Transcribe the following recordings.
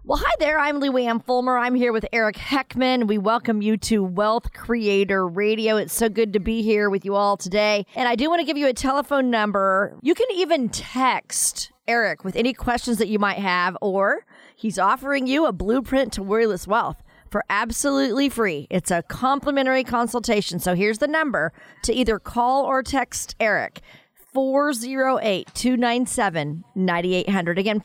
Well, hi there. I'm Luann Fulmer. I'm here with Eric Heckman. We welcome you to Wealth Creator Radio. It's so good to be here with you all today. And I do want to give you a telephone number. You can even text Eric with any questions that you might have, or he's offering you a blueprint to worryless wealth for absolutely free. It's a complimentary consultation. So here's the number to either call or text Eric. 408-297-9800. Again,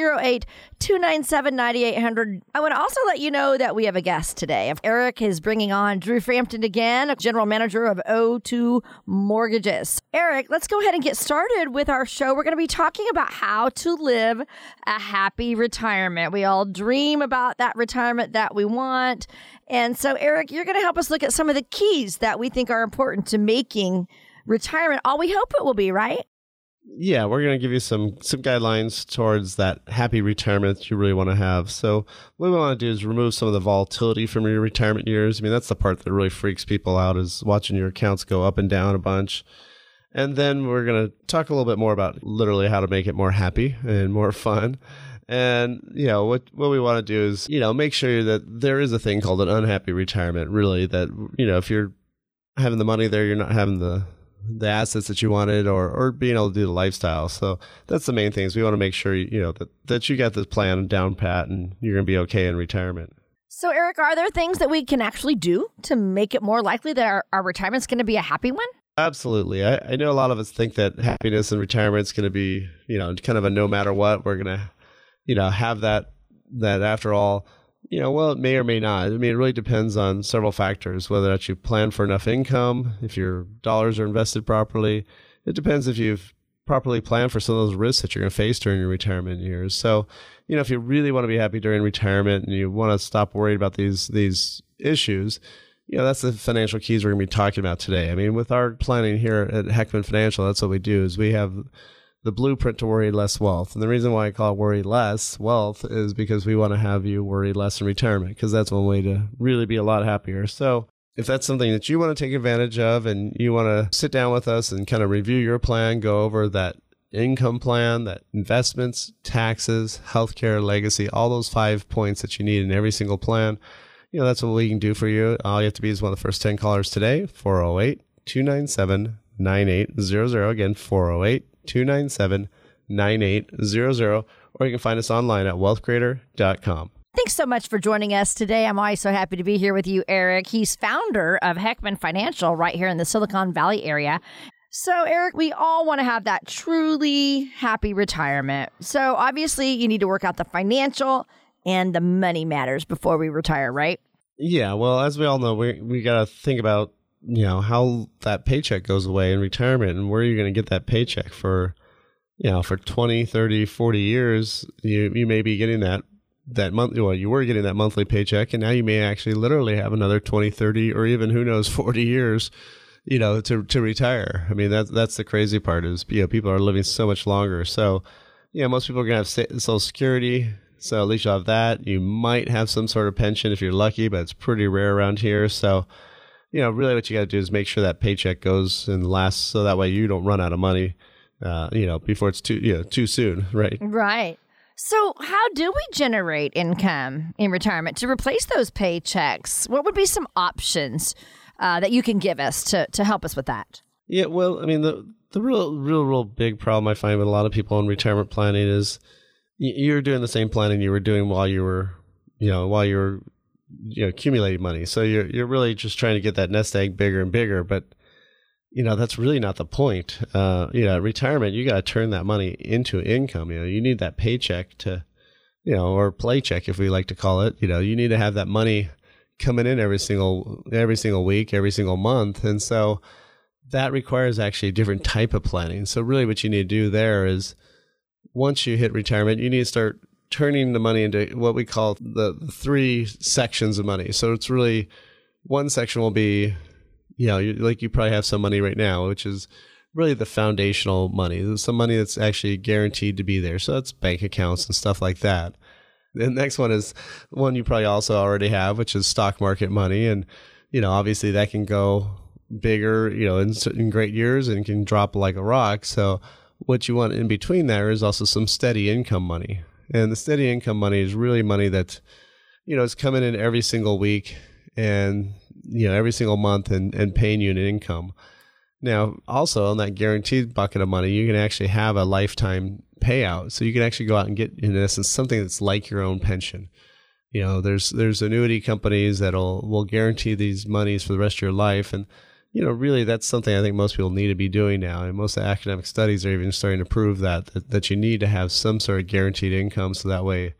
408-297-9800. I want to also let you know that we have a guest today. Eric is bringing on Drew Frampton again, General Manager of O2 Mortgages. Eric, let's go ahead and get started with our show. We're going to be talking about how to live a happy retirement. We all dream about that retirement that we want. And so, Eric, you're going to help us look at some of the keys that we think are important to making retirement all we hope it will be, right? Yeah, we're going to give you some guidelines towards that happy retirement that you really want to have. So what we want to do is remove some of the volatility from your retirement years. I mean, that's the part that really freaks people out, is watching your accounts go up and down a bunch. And then we're going to talk a little bit more about literally how to make it more happy and more fun. And, what we want to do is, make sure that there is a thing called an unhappy retirement, really, that, if you're having the money there, you're not having the assets that you wanted, or being able to do the lifestyle. So that's the main things. We want to make sure, that you got this plan down pat and you're going to be okay in retirement. So, Eric, are there things that we can actually do to make it more likely that our retirement's going to be a happy one? Absolutely. I know a lot of us think that happiness in retirement is going to be, kind of a no matter what. We're going to, have that after all. Well, it may or may not. I mean, it really depends on several factors, whether that you plan for enough income, if your dollars are invested properly. It depends if you've properly planned for some of those risks that you're going to face during your retirement years. So, if you really want to be happy during retirement and you want to stop worrying about these issues, that's the financial keys we're going to be talking about today. I mean, with our planning here at Heckman Financial, that's what we do, is we have the blueprint to worry less wealth. And the reason why I call it worry less wealth is because we want to have you worry less in retirement, because that's one way to really be a lot happier. So if that's something that you want to take advantage of and you want to sit down with us and kind of review your plan, go over that income plan, that investments, taxes, healthcare, legacy, all those 5 points that you need in every single plan, that's what we can do for you. All you have to be is one of the first 10 callers today, 408-297-9800. Again, 408-297-9800, or you can find us online at wealthcreator.com. Thanks so much for joining us today. I'm always so happy to be here with you, Eric. He's founder of Heckman Financial right here in the Silicon Valley area. So, Eric, we all want to have that truly happy retirement. So, obviously, you need to work out the financial and the money matters before we retire, right? Yeah, well, as we all know, we got to think about how that paycheck goes away in retirement and where you're going to get that paycheck for 20, 30, 40 years. You may be getting that month. Well, you were getting that monthly paycheck, and now you may actually literally have another 20, 30, or even, who knows, 40 years, to retire. I mean, that's the crazy part, is, people are living so much longer. So, most people are going to have Social Security. So at least you'll have that. You might have some sort of pension if you're lucky, but it's pretty rare around here. So, really what you got to do is make sure that paycheck goes and lasts, so that way you don't run out of money, before it's too soon, right? Right. So how do we generate income in retirement to replace those paychecks? What would be some options that you can give us to help us with that? Yeah, well, I mean, the real big problem I find with a lot of people in retirement planning is you're doing the same planning you were doing while you were accumulating money. So you're really just trying to get that nest egg bigger and bigger, but that's really not the point. Retirement, you got to turn that money into income. You need that paycheck to, or playcheck, if we like to call it. You need to have that money coming in every single week, every single month. And so that requires actually a different type of planning. So really what you need to do there is, once you hit retirement, you need to start turning the money into what we call the 3 sections of money. So it's really, one section will be, you probably have some money right now, which is really the foundational money. There's some money that's actually guaranteed to be there. So it's bank accounts and stuff like that. The next one is one you probably also already have, which is stock market money. And, obviously that can go bigger, in great years, and can drop like a rock. So what you want in between there is also some steady income money. And the steady income money is really money that, is coming in every single week and, every single month and paying you an income. Now, also on that guaranteed bucket of money, you can actually have a lifetime payout. So you can actually go out and get, in essence, something that's like your own pension. There's annuity companies will guarantee these monies for the rest of your life. And, really that's something I think most people need to be doing now. And most of the academic studies are even starting to prove that you need to have some sort of guaranteed income. So that way,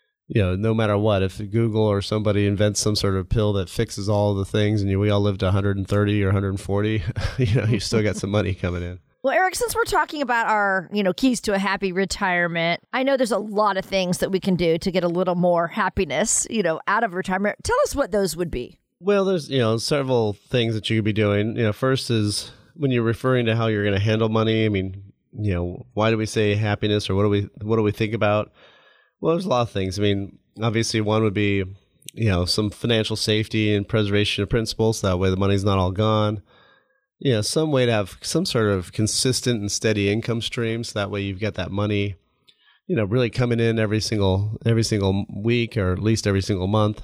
no matter what, if Google or somebody invents some sort of pill that fixes all the things and we all live to 130 or 140, you still got some money coming in. Well, Eric, since we're talking about our, keys to a happy retirement, I know there's a lot of things that we can do to get a little more happiness, out of retirement. Tell us what those would be. Well, there's, several things that you could be doing. First is when you're referring to how you're going to handle money. I mean, why do we say happiness, or what do we think about? Well, there's a lot of things. I mean, obviously one would be, some financial safety and preservation of principles. So that way the money's not all gone. Some way to have some sort of consistent and steady income stream. So that way you've got that money, really coming in every single week, or at least every single month.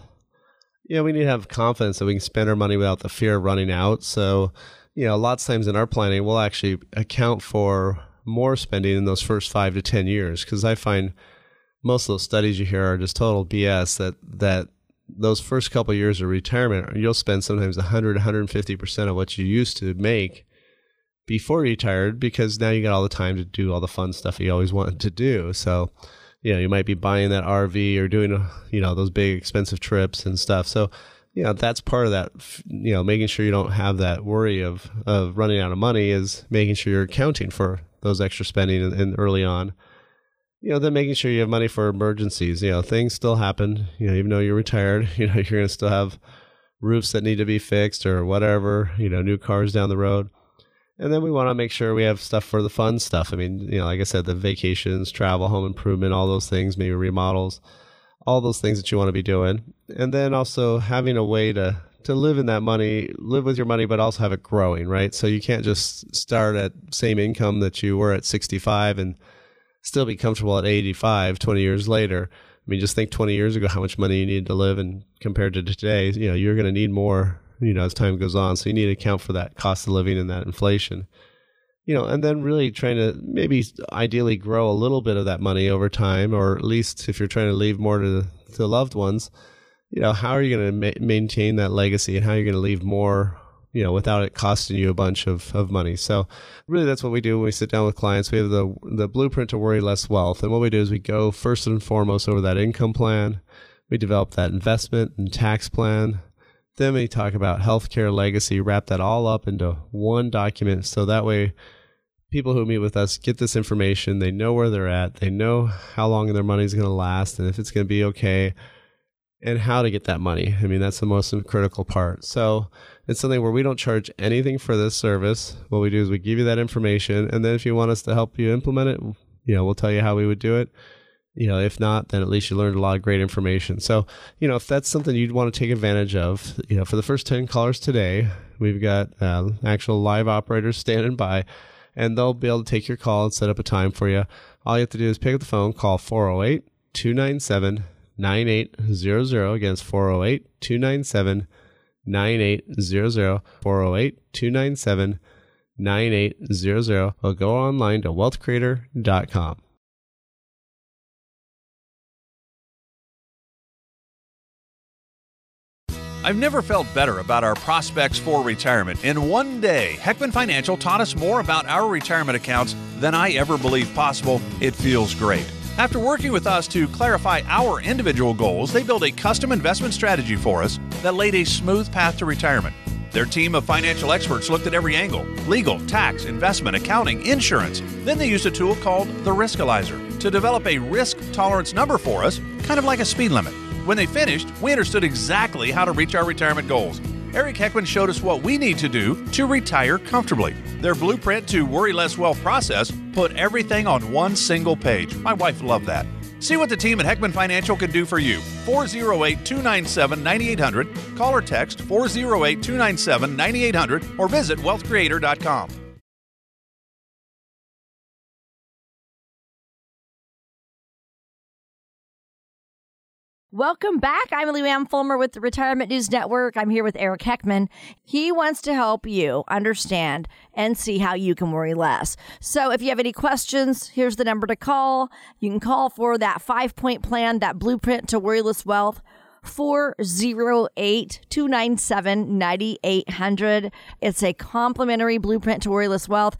We need to have confidence that we can spend our money without the fear of running out. So, lots of times in our planning, we'll actually account for more spending in those first 5 to 10 years. Because I find most of those studies you hear are just total BS, that those first couple of years of retirement, you'll spend sometimes 100, 150% of what you used to make before you retired, because now you got all the time to do all the fun stuff you always wanted to do. So, you might be buying that RV or doing, those big expensive trips and stuff. So, that's part of that, making sure you don't have that worry of running out of money, is making sure you're accounting for those extra spending and early on. Then making sure you have money for emergencies. Things still happen, even though you're retired, you're going to still have roofs that need to be fixed or whatever, new cars down the road. And then we want to make sure we have stuff for the fun stuff. I mean, like I said, the vacations, travel, home improvement, all those things, maybe remodels, all those things that you want to be doing. And then also having a way to live in that money, live with your money, but also have it growing, right? So you can't just start at same income that you were at 65 and still be comfortable at 85 20 years later. I mean, just think 20 years ago how much money you needed to live, and compared to today, you're going to need more, as time goes on. So you need to account for that cost of living and that inflation, and then really trying to maybe ideally grow a little bit of that money over time, or at least if you're trying to leave more to loved ones, how are you going to maintain that legacy, and how are you going to leave more, without it costing you a bunch of money. So really that's what we do when we sit down with clients. We have the blueprint to worry less wealth. And what we do is we go first and foremost over that income plan. We develop that investment and tax plan. Then we talk about healthcare legacy, wrap that all up into one document. So that way people who meet with us get this information. They know where they're at. They know how long their money is going to last and if it's going to be okay, and how to get that money. I mean, that's the most critical part. So it's something where we don't charge anything for this service. What we do is we give you that information, and then if you want us to help you implement it, we'll tell you how we would do it. If not, then at least you learned a lot of great information. So, if that's something you'd want to take advantage of, for the first 10 callers today, we've got actual live operators standing by, and they'll be able to take your call and set up a time for you. All you have to do is pick up the phone, call 408-297-9800. Again, it's 408-297-9800. 408-297-9800. Or go online to wealthcreator.com. I've never felt better about our prospects for retirement. In one day, Heckman Financial taught us more about our retirement accounts than I ever believed possible. It feels great. After working with us to clarify our individual goals, they built a custom investment strategy for us that laid a smooth path to retirement. Their team of financial experts looked at every angle: legal, tax, investment, accounting, insurance. Then they used a tool called the Riskalyzer to develop a risk tolerance number for us, kind of like a speed limit. When they finished, we understood exactly how to reach our retirement goals. Eric Heckman showed us what we need to do to retire comfortably. Their blueprint to worry less wealth process put everything on one single page. My wife loved that. See what the team at Heckman Financial can do for you. 408-297-9800. Call or text 408-297-9800 or visit wealthcreator.com. Welcome back. I'm Leanne Fulmer with the Retirement News Network. I'm here with Eric Heckman. He wants to help you understand and see how you can worry less. So if you have any questions, here's the number to call. You can call for that 5-point plan, that blueprint to worryless wealth, 408-297-9800. It's a complimentary blueprint to worryless wealth,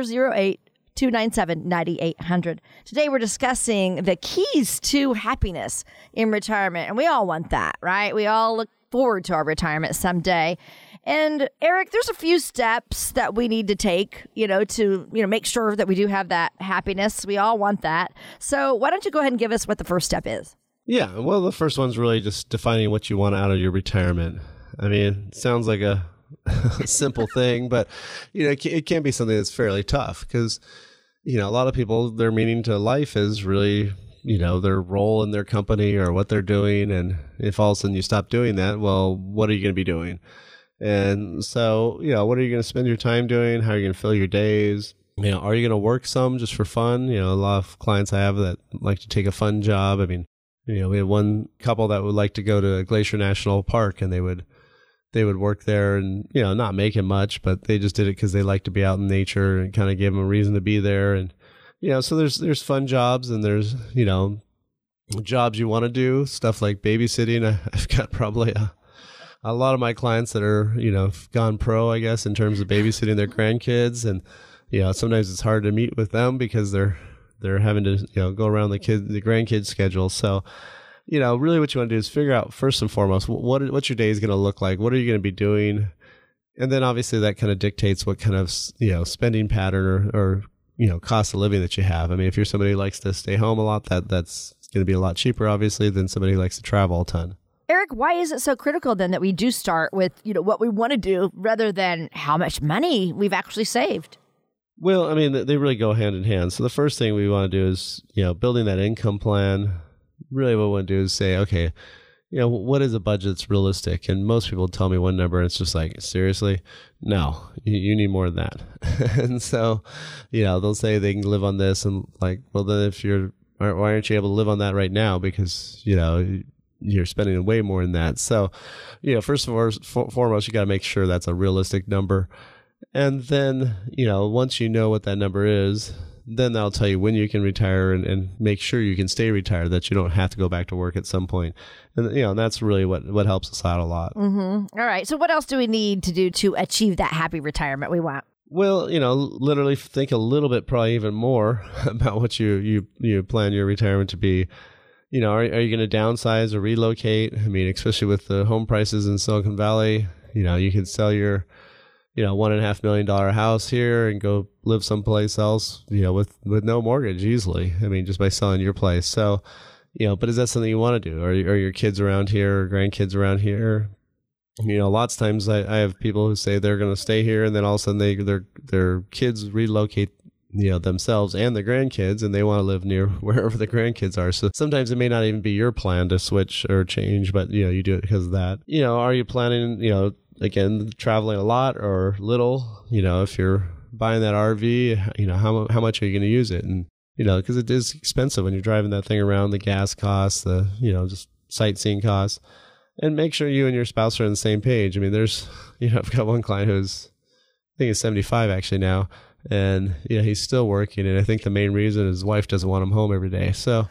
408-297-9800. Today, we're discussing the keys to happiness in retirement. And we all want that, right? We all look forward to our retirement someday. And Eric, there's a few steps that we need to take, to make sure that we do have that happiness. We all want that. So why don't you go ahead and give us what the first step is? Yeah, well, the first one's really just defining what you want out of your retirement. I mean, it sounds like a simple thing, but it can be something that's fairly tough because a lot of people, their meaning to life is really their role in their company or what they're doing, and if all of a sudden you stop doing that, well, what are you going to be doing? And so what are you going to spend your time doing? How are you going to fill your days? Are you going to work some just for fun? A lot of clients I have that like to take a fun job. I mean, we had one couple that would like to go to Glacier National Park, and they would work there and, not making much, but they just did it because they like to be out in nature and kind of gave them a reason to be there. And, so there's fun jobs and there's, jobs you want to do, stuff like babysitting. I've got probably a lot of my clients that are, gone pro, I guess, in terms of babysitting their grandkids. And, sometimes it's hard to meet with them because they're having to, go around the grandkids' schedule. So, really what you want to do is figure out first and foremost, what your day is going to look like. What are you going to be doing? And then obviously that kind of dictates what kind of, spending pattern or cost of living that you have. I mean, if you're somebody who likes to stay home a lot, that's going to be a lot cheaper, obviously, than somebody who likes to travel a ton. Eric, why is it so critical then that we do start with, what we want to do rather than how much money we've actually saved? Well, I mean, they really go hand in hand. So the first thing we want to do is, building that income plan. Really what we want to do is say, okay, what is a budget that's realistic? And most people tell me one number and it's just like, seriously? No, you need more than that. And so, they'll say they can live on this and like, well, then why aren't you able to live on that right now? Because, you're spending way more than that. So, first and foremost, you got to make sure that's a realistic number. And then, once you know what that number is, then that'll tell you when you can retire and make sure you can stay retired, that you don't have to go back to work at some point. And, that's really what helps us out a lot. Mm-hmm. All right. So what else do we need to do to achieve that happy retirement we want? Well, literally think a little bit, probably even more about what you plan your retirement to be. Are you going to downsize or relocate? I mean, especially with the home prices in Silicon Valley, you could sell your $1.5 million house here and go live someplace else, with no mortgage easily. I mean, just by selling your place. So, but is that something you want to do? Are your kids around here or grandkids around here? Lots of times I have people who say they're going to stay here, and then all of a sudden their kids relocate, themselves and their grandkids, and they want to live near wherever the grandkids are. So sometimes it may not even be your plan to switch or change, but, you do it because of that. Are you planning, again, traveling a lot or little? If you're buying that RV, how much are you going to use it? And, because it is expensive when you're driving that thing around, the gas costs, the, just sightseeing costs. And make sure you and your spouse are on the same page. I mean, there's, I've got one client who's, I think he's 75 actually now. And, he's still working. And I think the main reason his wife doesn't want him home every day. So,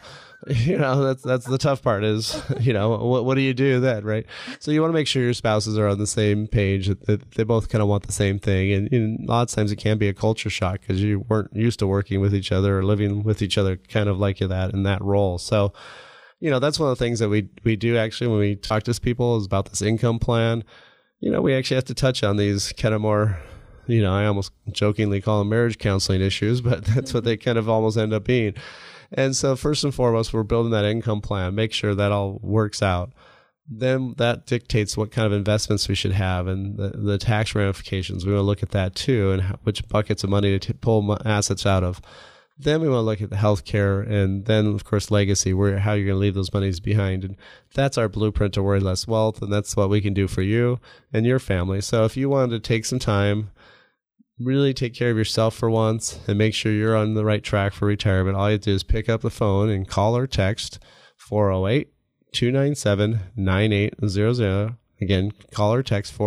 that's the tough part is, what do you do then, right? So you want to make sure your spouses are on the same page, that they both kind of want the same thing. And a lot of times it can be a culture shock because you weren't used to working with each other or living with each other kind of like that in that role. So, that's one of the things that we do actually when we talk to people is about this income plan. We actually have to touch on these kind of more, I almost jokingly call them marriage counseling issues, but that's what they kind of almost end up being. And so first and foremost, we're building that income plan, make sure that all works out. Then that dictates what kind of investments we should have and the tax ramifications. We want to look at that too, and which buckets of money to pull assets out of. Then we want to look at the healthcare, and then, of course, legacy, how you're going to leave those monies behind. And that's our blueprint to worry less wealth, and that's what we can do for you and your family. So if you wanted to take some time, really take care of yourself for once and make sure you're on the right track for retirement, all you have to do is pick up the phone and call or text 408 408-297-9800. Again, call or text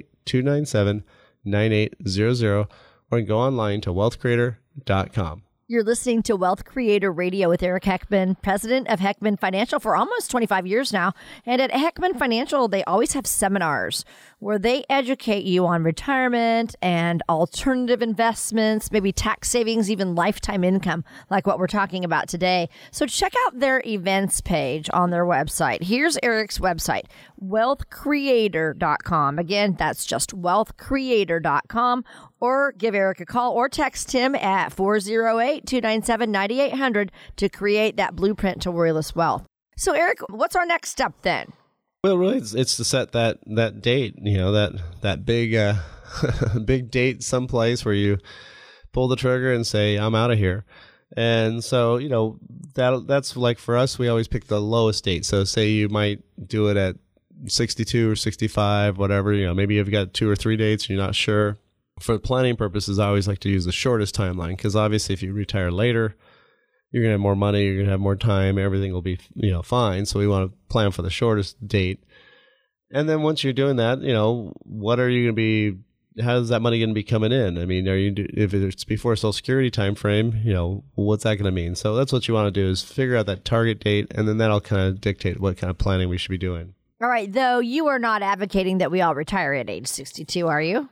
408-297-9800, or go online to wealthcreator.com. You're listening to Wealth Creator Radio with Eric Heckman, president of Heckman Financial for almost 25 years now. And at Heckman Financial, they always have seminars where they educate you on retirement and alternative investments, maybe tax savings, even lifetime income, like what we're talking about today. So check out their events page on their website. Here's Eric's website, wealthcreator.com. Again, that's just wealthcreator.com. Or give Eric a call or text him at 408-297-9800 to create that blueprint to worryless wealth. So, Eric, what's our next step then? Well, really, it's to set that date, that big big date someplace where you pull the trigger and say, I'm out of here. And so, that's like for us, we always pick the lowest date. So say you might do it at 62 or 65, whatever, maybe you've got 2 or 3 dates, and you're not sure. For planning purposes, I always like to use the shortest timeline, because obviously if you retire later, you're going to have more money, you're going to have more time, everything will be, fine. So we want to plan for the shortest date. And then once you're doing that, what are you going to be, how's that money going to be coming in? I mean, if it's before Social Security time frame, what's that going to mean? So that's what you want to do, is figure out that target date, and then that'll kind of dictate what kind of planning we should be doing. All right. Though you are not advocating that we all retire at age 62, are you?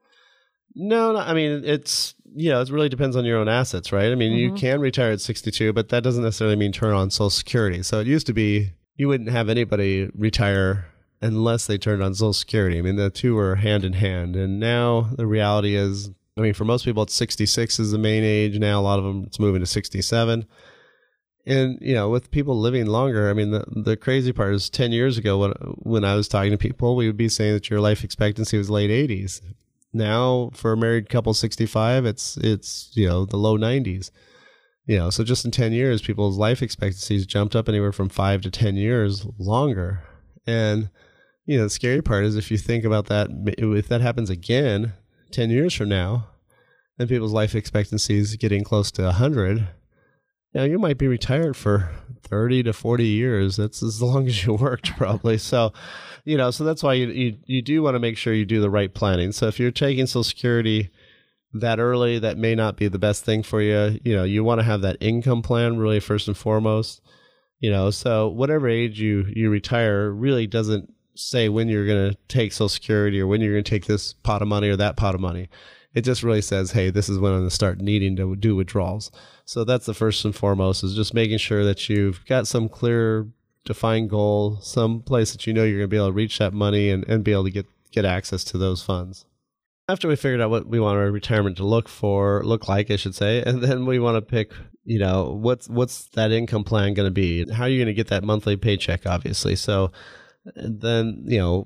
No, I mean, it really depends on your own assets, right? I mean, you can retire at 62, but that doesn't necessarily mean turn on Social Security. So it used to be you wouldn't have anybody retire unless they turned on Social Security. I mean, the two are hand in hand. And now the reality is, I mean, for most people, it's 66 is the main age. Now, a lot of them, it's moving to 67. And, with people living longer, I mean, the crazy part is 10 years ago when I was talking to people, we would be saying that your life expectancy was late 80s. Now, for a married couple 65, it's the low 90s. So just in 10 years, people's life expectancies jumped up anywhere from 5 to 10 years longer. And, the scary part is if you think about that, if that happens again 10 years from now, and people's life expectancy is getting close to 100, you might be retired for 30 to 40 years. That's as long as you worked, probably. So, so that's why you do want to make sure you do the right planning. So if you're taking Social Security that early, that may not be the best thing for you. You want to have that income plan really first and foremost. So whatever age you retire really doesn't say when you're going to take Social Security or when you're going to take this pot of money or that pot of money. It just really says, hey, this is when I'm going to start needing to do withdrawals. So that's the first and foremost, is just making sure that you've got some clear, defined goal, some place that you're going to be able to reach that money and be able to get access to those funds. After we figured out what we want our retirement to look like, I should say, and then we want to pick, what's that income plan going to be? How are you going to get that monthly paycheck, obviously? So then,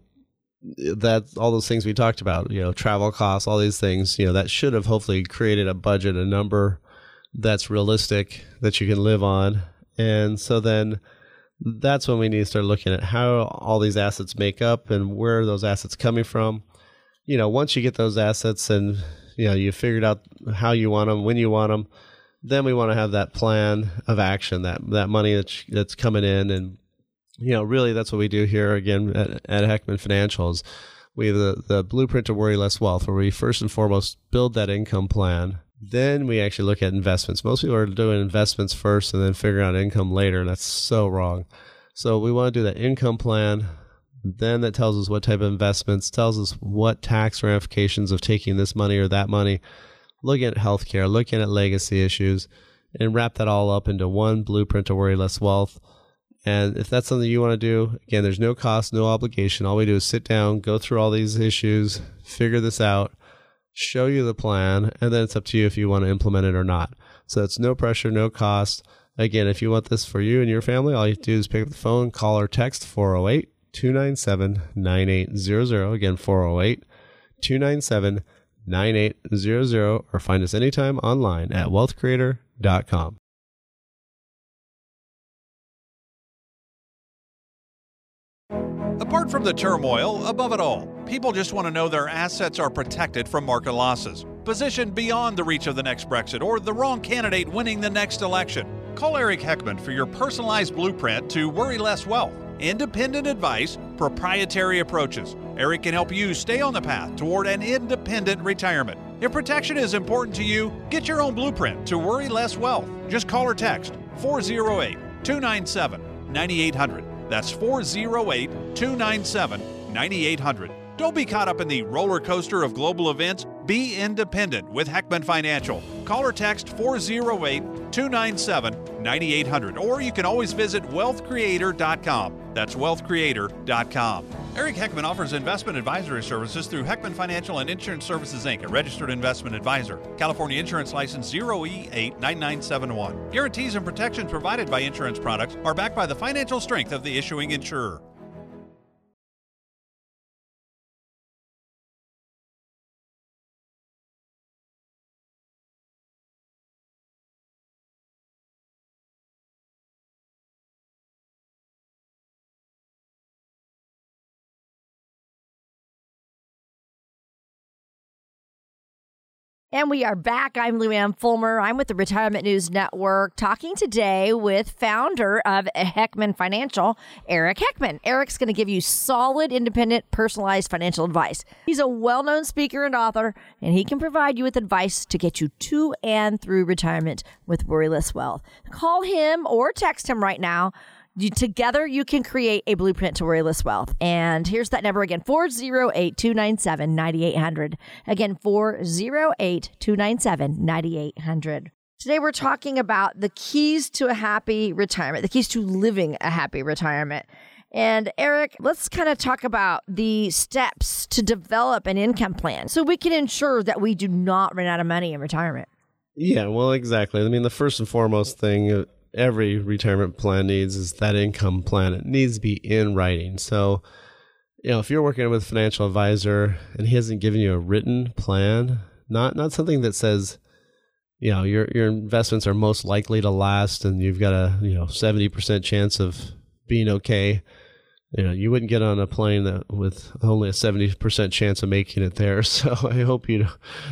that's all those things we talked about, travel costs, all these things, that should have hopefully created a budget, a number that's realistic that you can live on. And so then that's when we need to start looking at how all these assets make up and where are those assets coming from. Once you get those assets and, you figured out how you want them, when you want them, then we want to have that plan of action, that money that's coming in. And, really that's what we do here again at Heckman Financials. We have the blueprint to worry less wealth, where we first and foremost build that income plan. Then we actually look at investments. Most people are doing investments first and then figuring out income later, and that's so wrong. So we want to do that income plan. Then that tells us what type of investments, tells us what tax ramifications of taking this money or that money, looking at healthcare, looking at legacy issues, and wrap that all up into one blueprint to worry less wealth. And if that's something you want to do, again, there's no cost, no obligation. All we do is sit down, go through all these issues, figure this out, show you the plan, and then it's up to you if you want to implement it or not. So it's no pressure, no cost. Again, if you want this for you and your family, all you have to do is pick up the phone, call or text 408-297-9800. Again, 408-297-9800, or find us anytime online at wealthcreator.com. Apart from the turmoil, above it all, people just want to know their assets are protected from market losses, positioned beyond the reach of the next Brexit or the wrong candidate winning the next election. Call Eric Heckman for your personalized blueprint to worry less wealth. independent advice, proprietary approaches. Eric can help you stay on the path toward an independent retirement. If protection is important to you, get your own blueprint to worry less wealth. Just call or text 408-297-9800. That's 408-297-9800. Don't be caught up in the roller coaster of global events. Be independent with Heckman Financial. Call or text 408-297-9800. Or you can always visit wealthcreator.com. That's wealthcreator.com. Eric Heckman offers investment advisory services through Heckman Financial and Insurance Services, Inc., a registered investment advisor. California Insurance License 0E89971. Guarantees and protections provided by insurance products are backed by the financial strength of the issuing insurer. And we are back. I'm Lou Ann Fulmer. I'm with the Retirement News Network, talking today with founder of Heckman Financial, Eric Heckman. Eric's going to give you solid, independent, personalized financial advice. He's a well-known speaker and author, and he can provide you with advice to get you to and through retirement with worryless wealth. Call him or text him right now. Together, you can create a blueprint to worryless wealth. And here's that number again, 408-297-9800. Again, 408-297-9800. Today, we're talking about the keys to a happy retirement, the keys to living a happy retirement. And Eric, let's kind of talk about the steps to develop an income plan so we can ensure that we do not run out of money in retirement. Yeah, well, exactly. I mean, the first and foremost thing every retirement plan needs is that income plan. It needs to be in writing. So, if you're working with a financial advisor and he hasn't given you a written plan, not something that says, your investments are most likely to last and you've got a 70% chance of being okay. You wouldn't get on a plane with only a 70% chance of making it there. So I hope you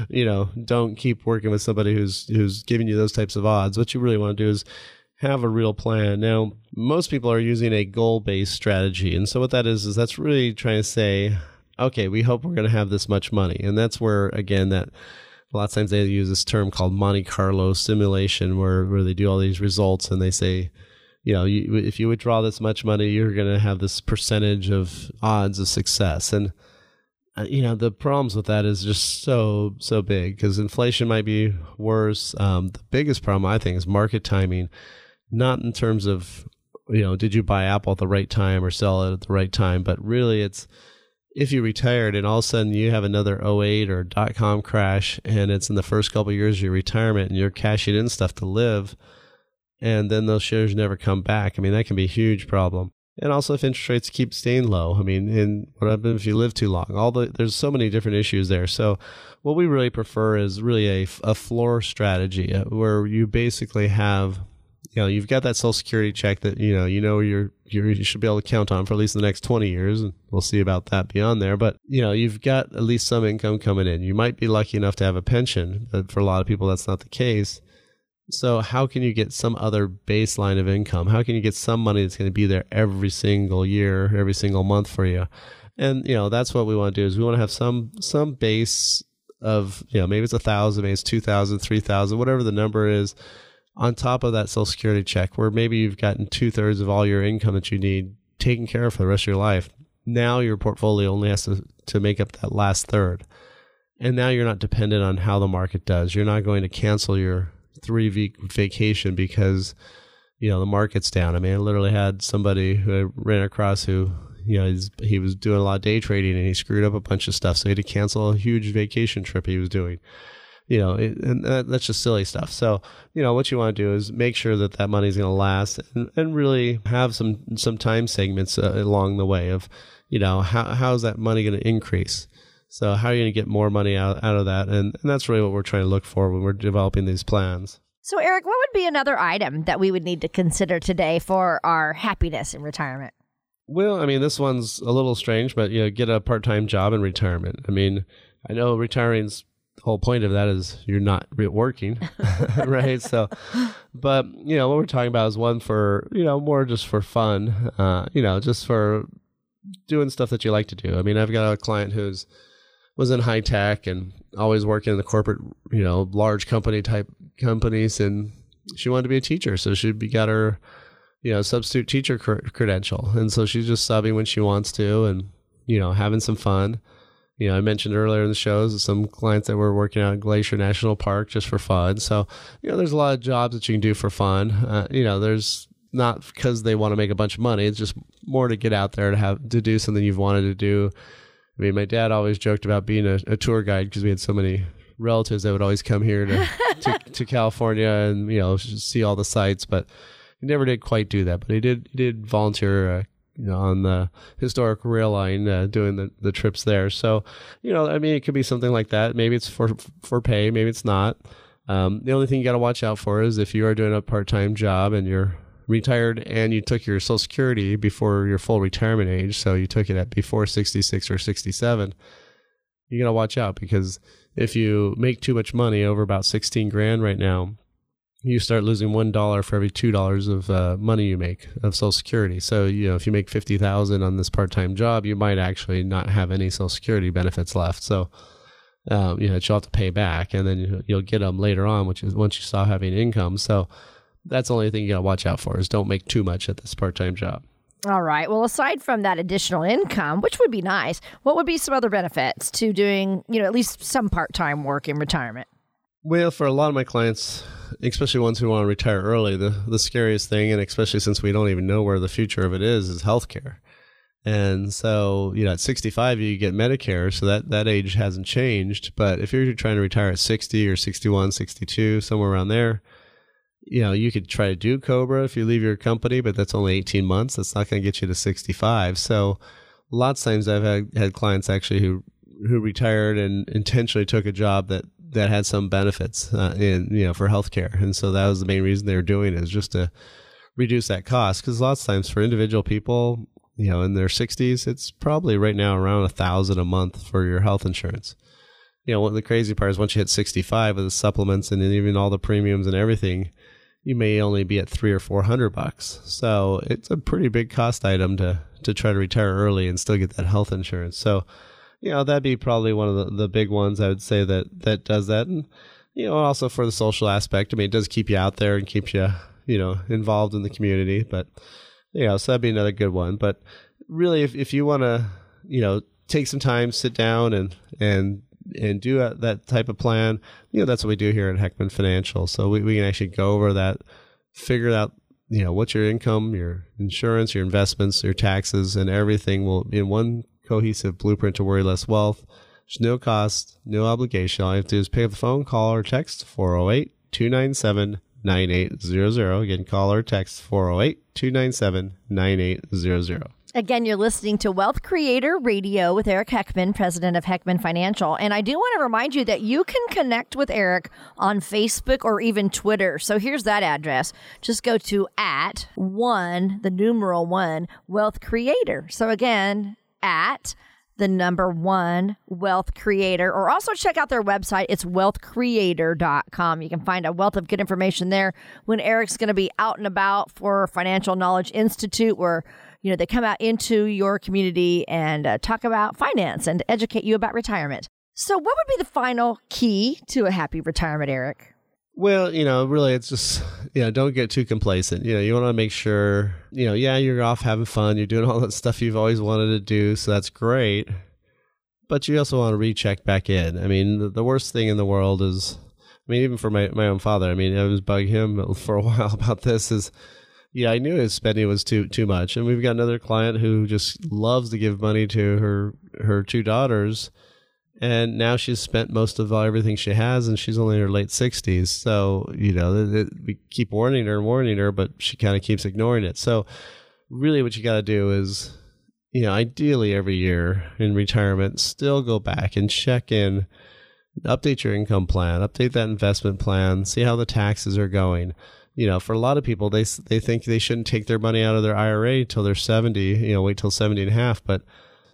don't keep working with somebody who's giving you those types of odds. What you really want to do is have a real plan. Now, most people are using a goal-based strategy. And so what that is that's really trying to say, okay, we hope we're going to have this much money. And that's where, again, that a lot of times they use this term called Monte Carlo simulation where they do all these results and they say, if you withdraw this much money, you're going to have this percentage of odds of success. And the problems with that is just so big because inflation might be worse. The biggest problem, I think, is market timing. Not in terms of, did you buy Apple at the right time or sell it at the right time, but really it's if you retired and all of a sudden you have another 08 or .com crash and it's in the first couple of years of your retirement and you're cashing in stuff to live and then those shares never come back. I mean, that can be a huge problem. And also if interest rates keep staying low, and what happens if you live too long? There's so many different issues there. So what we really prefer is really a floor strategy where you basically have, you've got that Social Security check that, you should be able to count on for at least the next 20 years. And we'll see about that beyond there. But, you've got at least some income coming in. You might be lucky enough to have a pension, but for a lot of people, that's not the case. So how can you get some other baseline of income? How can you get some money that's going to be there every single year, every single month for you? And, that's what we want to do is we want to have some base of, maybe it's 1,000, maybe it's 2,000, 3,000, whatever the number is on top of that Social Security check where maybe you've gotten 2/3 of all your income that you need taken care of for the rest of your life. Now your portfolio only has to make up that last third. And now you're not dependent on how the market does. You're not going to cancel your 3-week vacation because, the market's down. I mean, I literally had somebody who I ran across who, he was doing a lot of day trading and he screwed up a bunch of stuff. So he had to cancel a huge vacation trip he was doing, and that's just silly stuff. So, what you want to do is make sure that money's going to last and really have some time segments along the way of, how's that money going to increase? So how are you going to get more money out of that? And that's really what we're trying to look for when we're developing these plans. So, Eric, what would be another item that we would need to consider today for our happiness in retirement? Well, I mean, this one's a little strange, but, get a part-time job in retirement. I mean, I know retiring's the whole point of that is you're not working, right? So, but, what we're talking about is one for, more just for fun, just for doing stuff that you like to do. I mean, I've got a client was in high tech and always working in the corporate, large company type companies, and she wanted to be a teacher. So got her, substitute teacher credential. And so she's just subbing when she wants to and, having some fun. I mentioned earlier in the shows some clients that were working out at Glacier National Park just for fun. So, there's a lot of jobs that you can do for fun. There's not because they want to make a bunch of money. It's just more to get out there to do something you've wanted to do. I mean, my dad always joked about being a tour guide because we had so many relatives that would always come here to California and, see all the sights, but he never did quite do that. But he did volunteer, on the historic rail line, doing the trips there. So, it could be something like that. Maybe it's for pay, maybe it's not. The only thing you got to watch out for is if you are doing a part-time job and you're retired and you took your Social Security before your full retirement age, so you took it at before 66 or 67, you got to watch out, because if you make too much money, over about 16 grand right now, you start losing $1 for every $2 of money you make of Social Security. So, if you make $50,000 on this part-time job, you might actually not have any Social Security benefits left. So, that you'll have to pay back, and then you'll get them later on, which is once you stop having income. So that's the only thing you got to watch out for, is don't make too much at this part-time job. All right. Well, aside from that additional income, which would be nice, what would be some other benefits to doing, at least some part-time work in retirement? Well, for a lot of my clients, especially ones who want to retire early, the scariest thing, and especially since we don't even know where the future of it is healthcare. And so, at 65, you get Medicare, so that age hasn't changed. But if you're trying to retire at 60 or 61, 62, somewhere around there, you could try to do COBRA if you leave your company, but that's only 18 months. That's not going to get you to 65. So lots of times I've had clients actually who retired and intentionally took a job that had some benefits for healthcare. And so that was the main reason they were doing it, is just to reduce that cost. Because lots of times for individual people, in their 60s, it's probably right now around $1,000 a month for your health insurance. One of the crazy part is once you hit 65 with the supplements and even all the premiums and everything, you may only be at $300 or $400. So it's a pretty big cost item to try to retire early and still get that health insurance. So, that'd be probably one of the big ones I would say that does that. And, also for the social aspect, it does keep you out there and keeps you, involved in the community. But, so that'd be another good one. But really, if you want to, take some time, sit down and do that type of plan, that's what we do here at Heckman Financial. So we can actually go over that, figure out, what's your income, your insurance, your investments, your taxes, and everything will be in one cohesive blueprint to worry less wealth. There's no cost, no obligation. All you have to do is pick up the phone, call or text 408-297-9800. Again, call or text 408-297-9800. Again, you're listening to Wealth Creator Radio with Eric Heckman, president of Heckman Financial. And I do want to remind you that you can connect with Eric on Facebook or even Twitter. So here's that address. Just go to @1 Wealth Creator. So again, @1 Wealth Creator, or also check out their website. It's wealthcreator.com. You can find a wealth of good information there when Eric's going to be out and about for Financial Knowledge Institute, where they come out into your community and talk about finance and educate you about retirement. So what would be the final key to a happy retirement, Eric? Well, really it's just, don't get too complacent. You want to make sure, you're off having fun. You're doing all that stuff you've always wanted to do. So that's great. But you also want to recheck back in. The worst thing in the world is, even for my own father, I was bugging him for a while about this is, I knew his spending was too much. And we've got another client who just loves to give money to her two daughters. And now she's spent most of everything she has, and she's only in her late 60s. So, we keep warning her, but she kind of keeps ignoring it. So really what you got to do is, ideally every year in retirement, still go back and check in, update your income plan, update that investment plan, see how the taxes are going. For a lot of people, they think they shouldn't take their money out of their IRA till they're 70, wait till 70 and a half. But a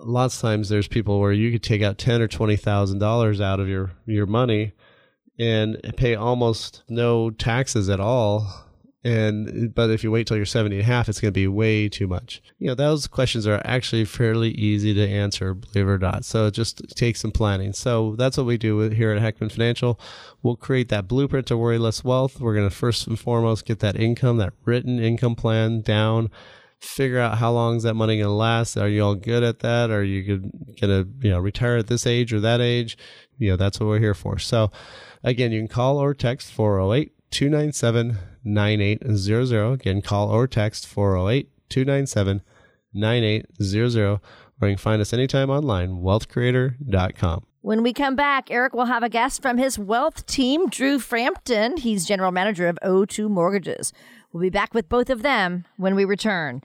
lots of times there's people where you could take out $10,000 or $20,000 out of your money and pay almost no taxes at all. But if you wait till you're 70 and a half, it's going to be way too much. Those questions are actually fairly easy to answer, believe it or not. So it just takes some planning. So that's what we do here at Heckman Financial. We'll create that blueprint to worry less wealth. We're going to first and foremost get that income, that written income plan down, figure out how long is that money going to last. Are you all good at that? Are you going to retire at this age or that age? That's what we're here for. So again, you can call or text 408-297-9800. Again, call or text 408-297-9800, or you can find us anytime online, wealthcreator.com. When we come back, Eric will have a guest from his wealth team, Drew Frampton. He's general manager of O2 Mortgages. We'll be back with both of them when we return.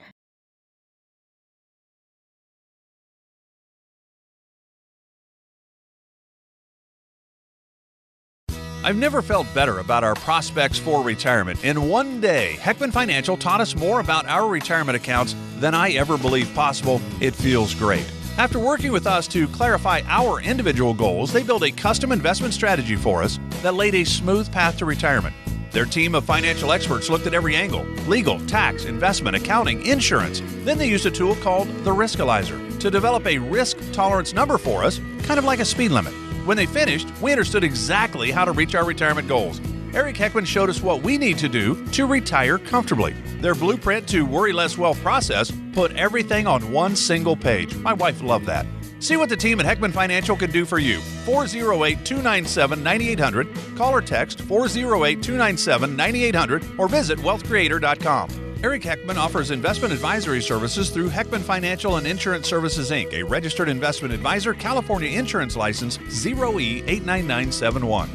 I've never felt better about our prospects for retirement. In one day, Heckman Financial taught us more about our retirement accounts than I ever believed possible. It feels great. After working with us to clarify our individual goals, they built a custom investment strategy for us that laid a smooth path to retirement. Their team of financial experts looked at every angle: legal, tax, investment, accounting, insurance. Then they used a tool called the Riskalyzer to develop a risk tolerance number for us, kind of like a speed limit. When they finished, we understood exactly how to reach our retirement goals. Eric Heckman showed us what we need to do to retire comfortably. Their blueprint to worry less wealth process put everything on one single page. My wife loved that. See what the team at Heckman Financial can do for you. 408-297-9800. Call or text 408-297-9800 or visit wealthcreator.com. Eric Heckman offers investment advisory services through Heckman Financial and Insurance Services, Inc., a registered investment advisor, California Insurance License 0E89971.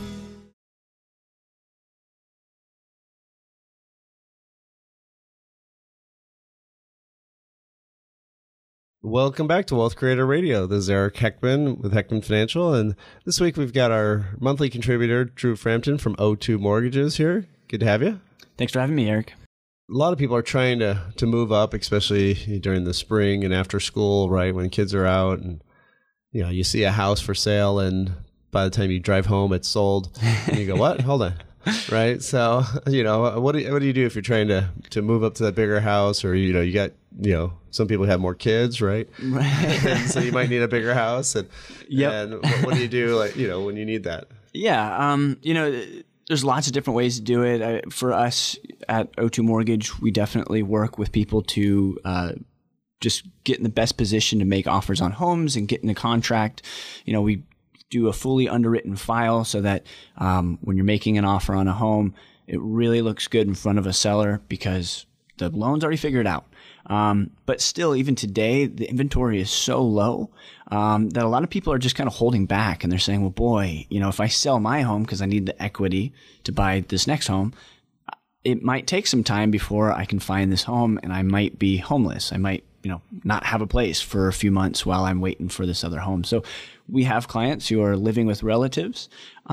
Welcome back to Wealth Creator Radio. This is Eric Heckman with Heckman Financial, and this week we've got our monthly contributor, Drew Frampton from O2 Mortgages here. Good to have you. Thanks for having me, Eric. A lot of people are trying to move up, especially during the spring and after school, right, when kids are out, and you see a house for sale, and by the time you drive home, it's sold, and you go, what? Hold on. Right? So, what do you do if you're trying to move up to that bigger house, or, you got, some people have more kids, right? And so you might need a bigger house. And, and what do you do, when you need that? Yeah. There's lots of different ways to do it. For us at O2 Mortgage, we definitely work with people to just get in the best position to make offers on homes and get in a contract. We do a fully underwritten file so that when you're making an offer on a home, it really looks good in front of a seller because the loan's already figured out. But still, even today, the inventory is so low that a lot of people are just kind of holding back, and they're saying, well, boy, if I sell my home because I need the equity to buy this next home, it might take some time before I can find this home, and I might be homeless. I might, not have a place for a few months while I'm waiting for this other home. So we have clients who are living with relatives,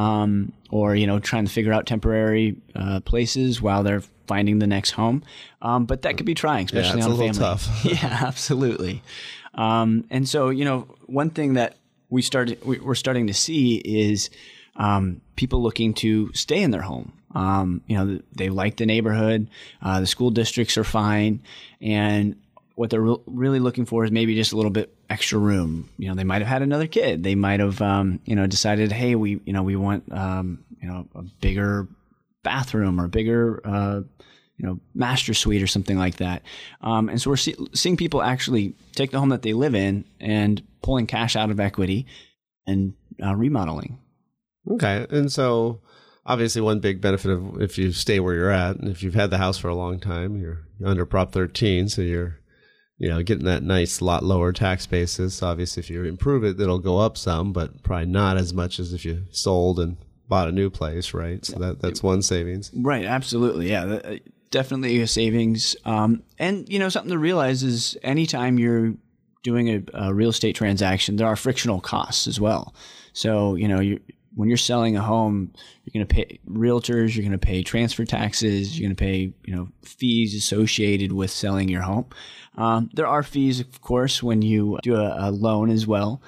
or, trying to figure out temporary places while they're finding the next home. But that could be trying, especially on a family. It's a little tough. Yeah, absolutely. And so, one thing that we're starting to see is people looking to stay in their home. They like the neighborhood, the school districts are fine, and what they're really looking for is maybe just a little bit extra room. They might have had another kid. They might have, decided, hey, we want, a bigger bathroom or a bigger, master suite or something like that. And so we're seeing people actually take the home that they live in and pulling cash out of equity and remodeling. Okay. And so obviously one big benefit of if you stay where you're at, and if you've had the house for a long time, you're under Prop 13, so you're getting that nice lot lower tax basis. Obviously, if you improve it, it'll go up some, but probably not as much as if you sold and bought a new place, right? So that's one savings. Right, absolutely. Yeah, definitely a savings. And, something to realize is anytime you're doing a real estate transaction, there are frictional costs as well. So, when you're selling a home, you're going to pay realtors, you're going to pay transfer taxes, you're going to pay, fees associated with selling your home. There are fees, of course, when you do a loan as well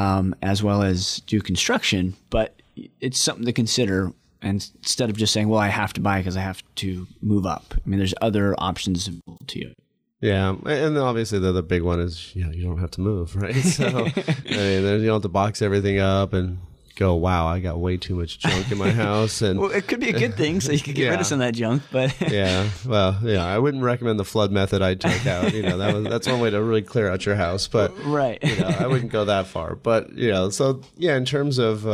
as do construction, but it's something to consider. And instead of just saying, well, I have to buy because I have to move up. I mean, there's other options available to you. Yeah, and obviously the big one is you don't have to move, right? So I mean, you don't have to box everything up and go, wow, I got way too much junk in my house. And well, it could be a good thing, so you could get rid of some of that junk. But I wouldn't recommend the flood method I took out. That's one way to really clear out your house, but right, I wouldn't go that far. But in terms of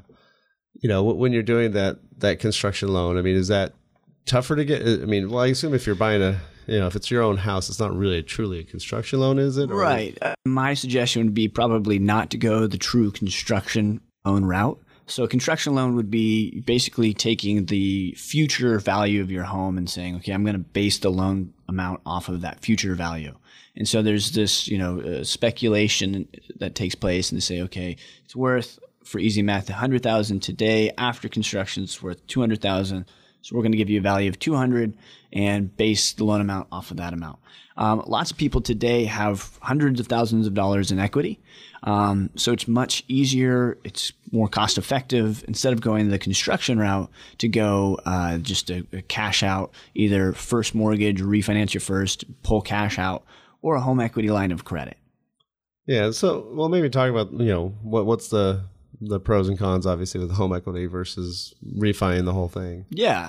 when you're doing that construction loan, I mean, is that tougher to get? I mean, well, I assume if you're buying if it's your own house, it's not really truly a construction loan, is it? Or? Right. My suggestion would be probably not to go the true construction loan route. So a construction loan would be basically taking the future value of your home and saying, okay, I'm going to base the loan amount off of that future value. And so there's this, speculation that takes place, and they say, okay, it's worth, for easy math, $100,000 today. After construction, it's worth $200,000. So we're going to give you a value of $200,000 and base the loan amount off of that amount. Lots of people today have hundreds of thousands of dollars in equity. So it's much easier. It's more cost effective instead of going the construction route to go just a cash out, either first mortgage, refinance your first, pull cash out, or a home equity line of credit. Yeah. So, well, maybe talk about, what's the pros and cons, obviously, with home equity versus refining the whole thing. Yeah.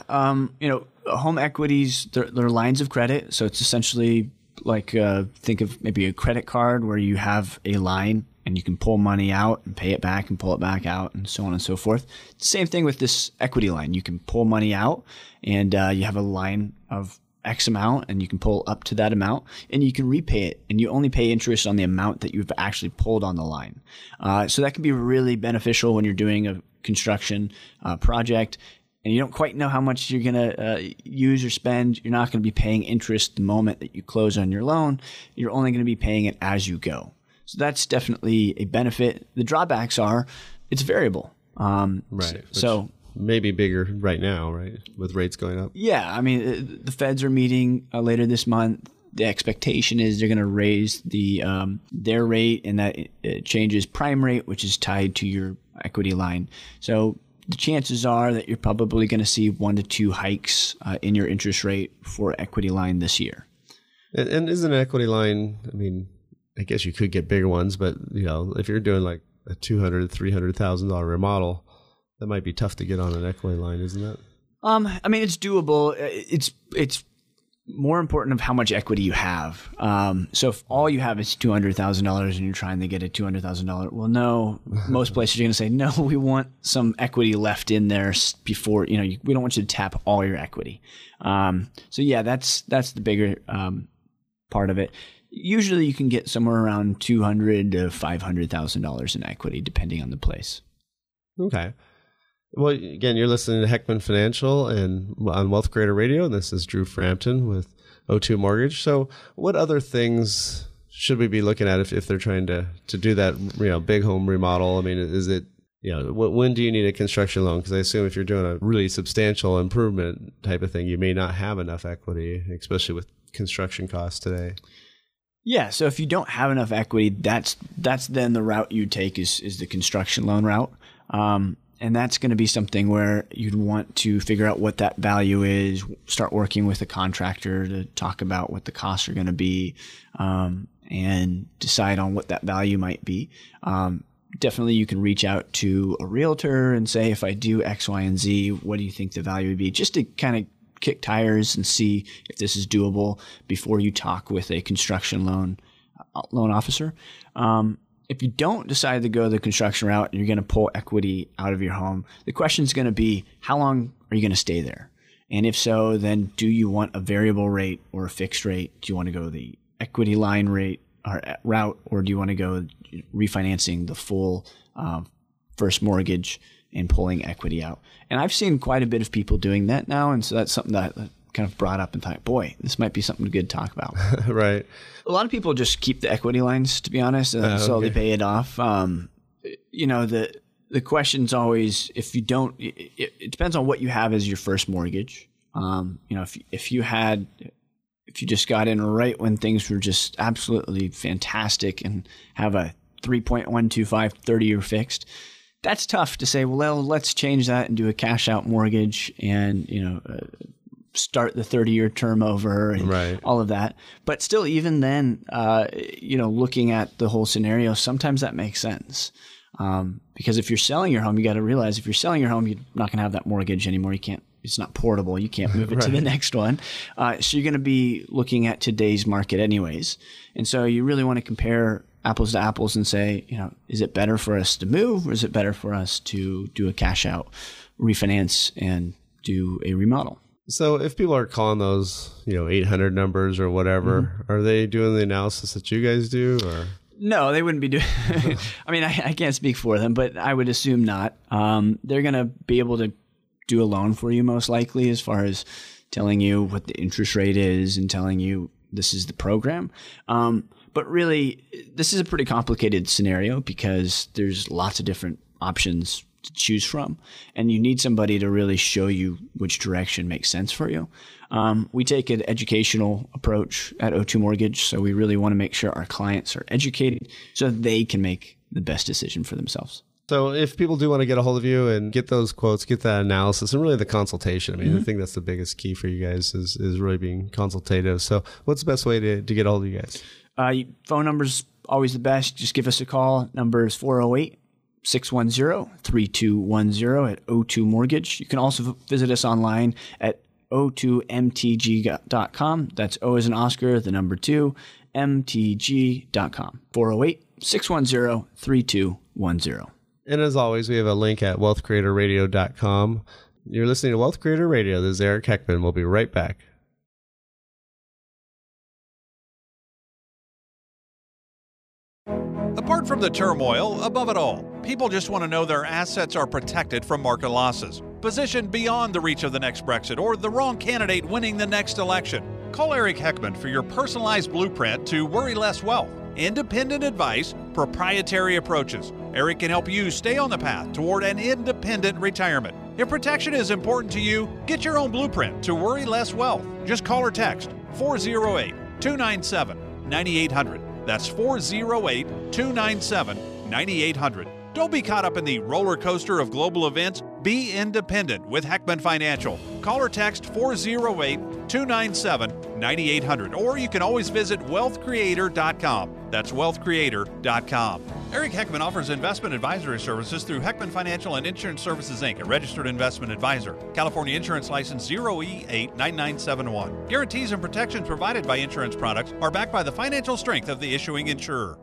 Home equities, they're lines of credit. So it's essentially like, think of maybe a credit card where you have a line and you can pull money out and pay it back and pull it back out and so on and so forth. Same thing with this equity line. You can pull money out and you have a line of X amount and you can pull up to that amount and you can repay it, and you only pay interest on the amount that you've actually pulled on the line. So that can be really beneficial when you're doing a construction project and you don't quite know how much you're going to use or spend. You're not going to be paying interest the moment that you close on your loan. You're only going to be paying it as you go. So that's definitely a benefit. The drawbacks are it's variable. Right. So maybe bigger right now, right? With rates going up. Yeah. I mean, the Feds are meeting later this month. The expectation is they're going to raise their rate, and that it changes prime rate, which is tied to your equity line. So the chances are that you're probably going to see 1 to 2 hikes in your interest rate for equity line this year. And isn't an equity line, I mean, I guess you could get bigger ones, but if you're doing like a $200,000, $300,000 remodel, that might be tough to get on an equity line, isn't it? I mean, it's doable. It's more important of how much equity you have. So if all you have is $200,000 and you're trying to get a $200,000, well, no, most places are going to say, no, we want some equity left in there before, we don't want you to tap all your equity. So yeah, that's the bigger part of it. Usually you can get somewhere around $200,000 to $500,000 in equity, depending on the place. Okay. Well, again, you're listening to Heckman Financial and on Wealth Creator Radio, and this is Drew Frampton with O2 Mortgage. So what other things should we be looking at if they're trying to do that, big home remodel? I mean, is it, when do you need a construction loan? Because I assume if you're doing a really substantial improvement type of thing, you may not have enough equity, especially with construction costs today. Yeah, so if you don't have enough equity, that's then the route you take is the construction loan route. And that's going to be something where you'd want to figure out what that value is, start working with a contractor to talk about what the costs are going to be, and decide on what that value might be. Definitely you can reach out to a realtor and say, if I do X, Y, and Z, what do you think the value would be? Just to kind of kick tires and see if this is doable before you talk with a construction loan officer. If you don't decide to go the construction route and you're going to pull equity out of your home, the question is going to be, how long are you going to stay there? And if so, then do you want a variable rate or a fixed rate? Do you want to go the equity line rate or route, or do you want to go refinancing the full first mortgage and pulling equity out? And I've seen quite a bit of people doing that now, and so that's something that kind of brought up and thought, boy, this might be something good to talk about. Right. A lot of people just keep the equity lines, to be honest, and slowly pay it off. the question's always, if you don't, it depends on what you have as your first mortgage. If you just got in right when things were just absolutely fantastic and have a 3.125 30-year fixed, that's tough to say, well, let's change that and do a cash out mortgage and, start the 30-year term over and all of that. But still, even then, looking at the whole scenario, sometimes that makes sense. Because if you're selling your home, you got to realize if you're selling your home, you're not going to have that mortgage anymore. You can't, it's not portable. You can't move it to the next one. So you're going to be looking at today's market anyways. And so you really want to compare apples to apples and say, is it better for us to move or is it better for us to do a cash out, refinance, and do a remodel? So if people are calling those, 800 numbers or whatever, are they doing the analysis that you guys do? Or? No, they wouldn't be doing. I mean, I can't speak for them, but I would assume not. They're going to be able to do a loan for you most likely, as far as telling you what the interest rate is and telling you this is the program. But really, this is a pretty complicated scenario because there's lots of different options to choose from, and you need somebody to really show you which direction makes sense for you. We take an educational approach at O2 Mortgage, so we really want to make sure our clients are educated so they can make the best decision for themselves. So if people do want to get a hold of you and get those quotes, get that analysis, and really the consultation, I mean, I think that's the biggest key for you guys is really being consultative. So what's the best way to get a hold of you guys? Phone number's always the best. Just give us a call. Number is 408-610-3210 at O2 Mortgage. You can also visit us online at o2mtg.com. That's O as in Oscar, the number 2, mtg.com. 408-610-3210. And as always, we have a link at wealthcreatorradio.com. You're listening to Wealth Creator Radio. This is Eric Heckman. We'll be right back. Apart from the turmoil, above it all, people just want to know their assets are protected from market losses, positioned beyond the reach of the next Brexit or the wrong candidate winning the next election. Call Eric Heckman for your personalized blueprint to worry less wealth. Independent advice, proprietary approaches. Eric can help you stay on the path toward an independent retirement. If protection is important to you, get your own blueprint to worry less wealth. Just call or text 408-297-9800. That's 408-297-9800. Don't be caught up in the roller coaster of global events. Be independent with Heckman Financial. Call or text 408-297-9800. Or you can always visit wealthcreator.com. That's wealthcreator.com. Eric Heckman offers investment advisory services through Heckman Financial and Insurance Services, Inc., a registered investment advisor. California Insurance License 0E89971. Guarantees and protections provided by insurance products are backed by the financial strength of the issuing insurer.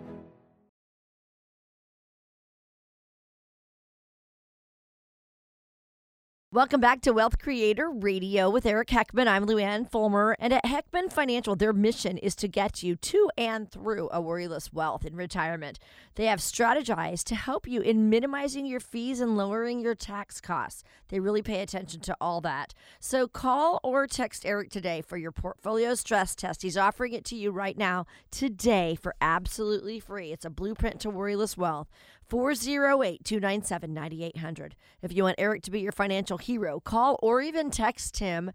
Welcome back to Wealth Creator Radio with Eric Heckman. I'm Luann Fulmer, and at Heckman Financial, their mission is to get you to and through a worryless wealth in retirement. They have strategized to help you in minimizing your fees and lowering your tax costs. They really pay attention to all that. So call or text Eric today for your portfolio stress test. He's offering it to you right now, today, for absolutely free. It's a blueprint to worryless wealth. 408-297-9800. If you want Eric to be your financial hero, call or even text him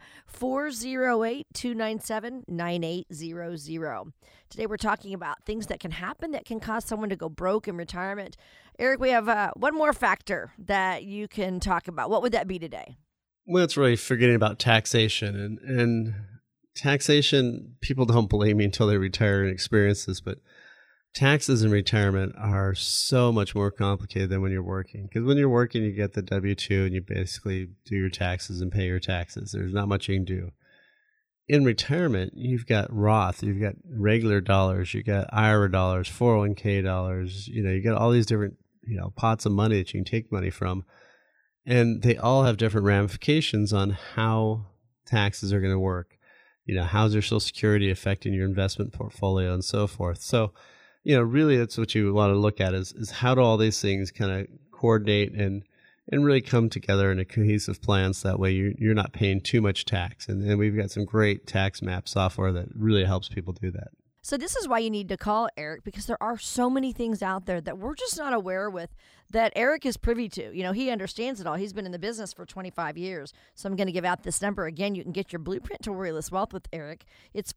408-297-9800. Today we're talking about things that can happen that can cause someone to go broke in retirement. Eric, we have one more factor that you can talk about. What would that be today? Well, it's really forgetting about taxation. And taxation, people don't believe me until they retire and experience this, but taxes in retirement are so much more complicated than when you're working. Because when you're working, you get the W-2 and you basically do your taxes and pay your taxes. There's not much you can do. In retirement, you've got Roth, you've got regular dollars, you've got IRA dollars, 401k dollars, you got all these different, pots of money that you can take money from. And they all have different ramifications on how taxes are going to work. How's your Social Security affecting your investment portfolio and so forth. So, really that's what you want to look at is how do all these things kind of coordinate and really come together in a cohesive plan so that way you're not paying too much tax. And we've got some great tax map software that really helps people do that. So this is why you need to call Eric, because there are so many things out there that we're just not aware with that Eric is privy to. You know, he understands it all. He's been in the business for 25 years. So I'm going to give out this number again. You can get your blueprint to worryless wealth with Eric. It's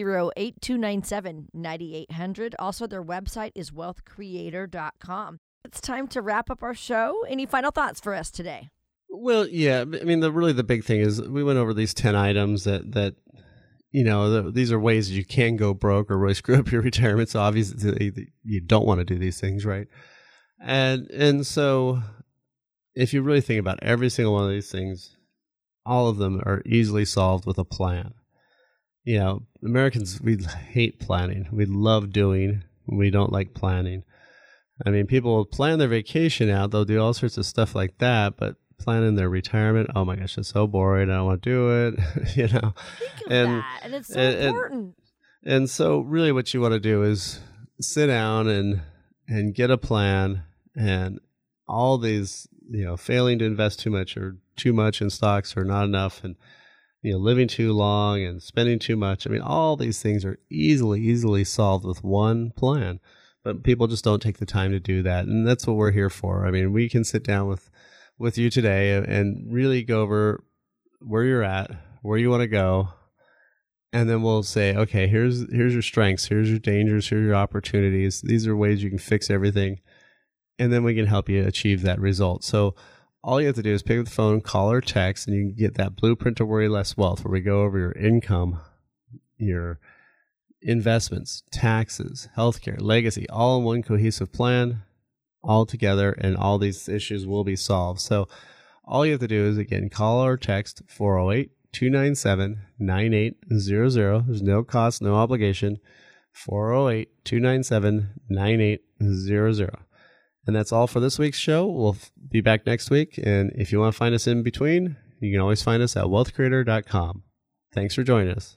408-297-9800. Also, their website is wealthcreator.com. It's time to wrap up our show. Any final thoughts for us today? Well, yeah. I mean, the big thing is we went over these 10 items that these are ways you can go broke or really screw up your retirement. So obviously you don't want to do these things, right? And so if you really think about every single one of these things, all of them are easily solved with a plan. You know, Americans, we hate planning. We love doing. We don't like planning. I mean, people will plan their vacation out. They'll do all sorts of stuff like that, but planning their retirement, oh my gosh, it's so boring. I don't want to do it. Think of that, and it's so important. And so really what you want to do is sit down and get a plan, and all these, failing to invest too much in stocks or not enough, and, living too long and spending too much. I mean, all these things are easily solved with one plan, but people just don't take the time to do that. And that's what we're here for. I mean, we can sit down with you today and really go over where you're at, where you want to go. And then we'll say, okay, here's your strengths, here's your dangers, here's your opportunities. These are ways you can fix everything. And then we can help you achieve that result. So all you have to do is pick up the phone, call or text, and you can get that blueprint to worry less wealth, where we go over your income, your investments, taxes, healthcare, legacy, all in one cohesive plan, all together, and all these issues will be solved. So all you have to do is, again, call or text 408-297-9800. There's no cost, no obligation. 408-297-9800. And that's all for this week's show. We'll be back next week. And if you want to find us in between, you can always find us at wealthcreator.com. Thanks for joining us.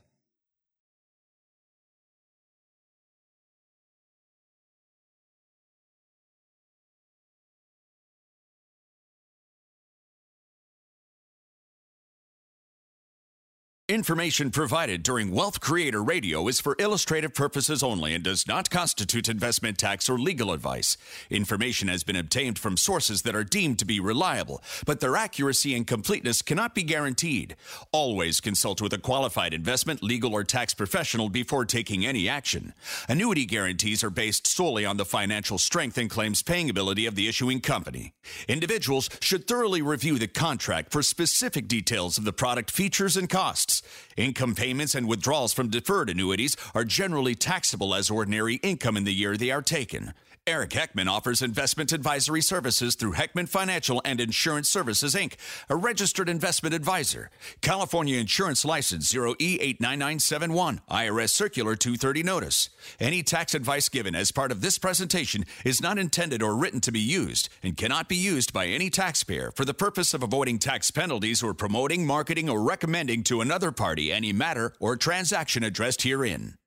Information provided during Wealth Creator Radio is for illustrative purposes only and does not constitute investment, tax, or legal advice. Information has been obtained from sources that are deemed to be reliable, but their accuracy and completeness cannot be guaranteed. Always consult with a qualified investment, legal, or tax professional before taking any action. Annuity guarantees are based solely on the financial strength and claims paying ability of the issuing company. Individuals should thoroughly review the contract for specific details of the product features and costs. Income payments and withdrawals from deferred annuities are generally taxable as ordinary income in the year they are taken. Eric Heckman offers investment advisory services through Heckman Financial and Insurance Services, Inc., a registered investment advisor. California Insurance License 0E89971, IRS Circular 230 Notice. Any tax advice given as part of this presentation is not intended or written to be used and cannot be used by any taxpayer for the purpose of avoiding tax penalties or promoting, marketing, or recommending to another party any matter or transaction addressed herein.